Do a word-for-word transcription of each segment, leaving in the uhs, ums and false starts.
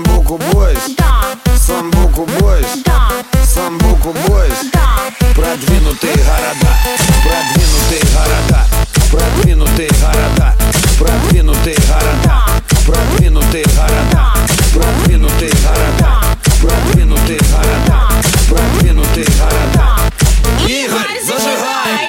Самбуку бойс? Да. Самбуку бойс? Да. Самбуку бойс? Да. Продвинутые города, продвинутые города, продвинутые города, продвинутые города, продвинутые города, продвинутые города, продвинутые города, продвинутые города. Игорь, зажигай!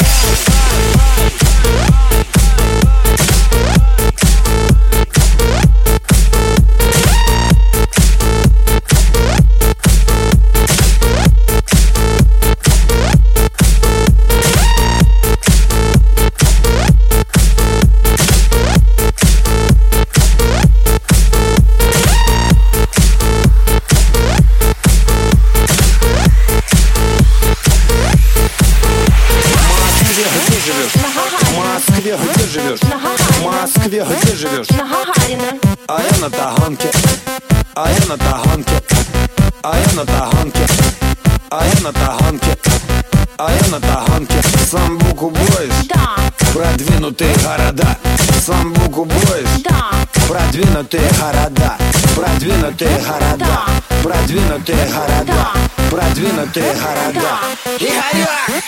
В Москве где живешь? В Москве где живешь? На Гагарина. А я на Таганке, а я на Таганке, а я на Таганке, а я на Таганке, а я на Таганке. Самбуку бойс? Да. Продвинутые города. Самбуку бойс? Да. Продвинутые города, продвинутые города, продвинутые города, продвинутые города. Игорек!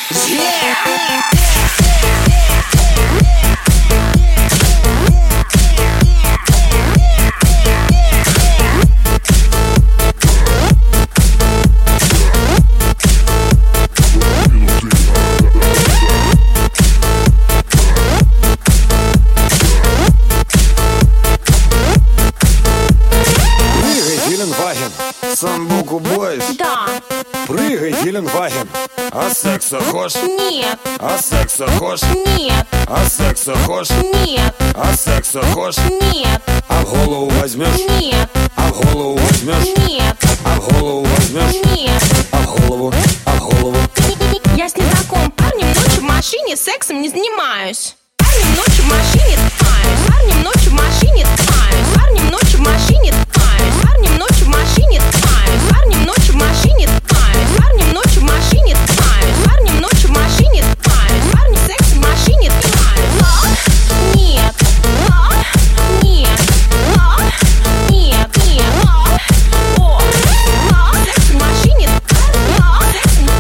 Геленваген, Самбуку бойс? Да. Прыгай, Геленваген. А секса хошь? Нет. А секса хошь? Нет. А секса хошь? Нет. А секса хошь? Нет. А в голову возьмешь? Нет. А в голову возьмешь? Нет. А в голову возьмешь? Нет. А в голову? А в голову? Я с незнакомым парнем ночью в машине сексом не занимаюсь. Парнем ночью в машине тпаюсь. Парнем ночью в машине тпаюсь. Парнем ночью в машине тпаюсь. Парнем ночью в машине тпаюсь. Парнем ночью в машине тпаюсь. Парнем ночью в машине тпаюсь. Парнем ночью в машине тпаюсь. Парнем секс в машине тпаюсь. Нет. Нет. Нет. Нет. О. Секс в машине тпаюсь. Секс в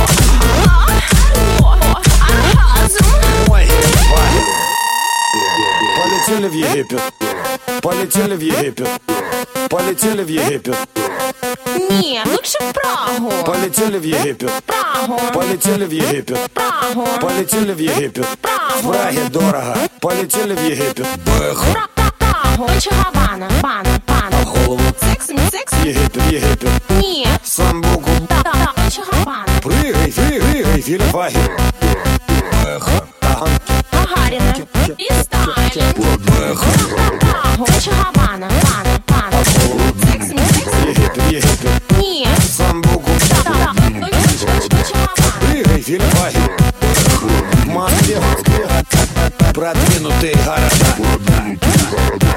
Мой Геленваген. Полетели в Египет, полетели в Египет, полетели в Египет, Нет, лучше в Прагу. полетели в Египет, Прагу. полетели в Египет, Прагу. полетели в Египет. В Праге дорого, полетели в Египет. Бэх. Пра- пра- Прагу. Дольче Габбана. Бана. Бана. А в голову? Секс, не секс. Египет, Египет. Нет. Самбуку. Да, да, да. Дольче Габбана. Прыгай, прыгай, Геленваген. Бэх. Таганке. Гагарина. И Сталин. Бэх. Прагу. Дольче Габбана. Бана. Бана. Секс, не секс. Египет, Египет. Нет. Самбуку. Да, да, да. Дольче, дольче, дольче Габбана. Прыгай, Геленваген. В Москве, Москве. Продвинутые города.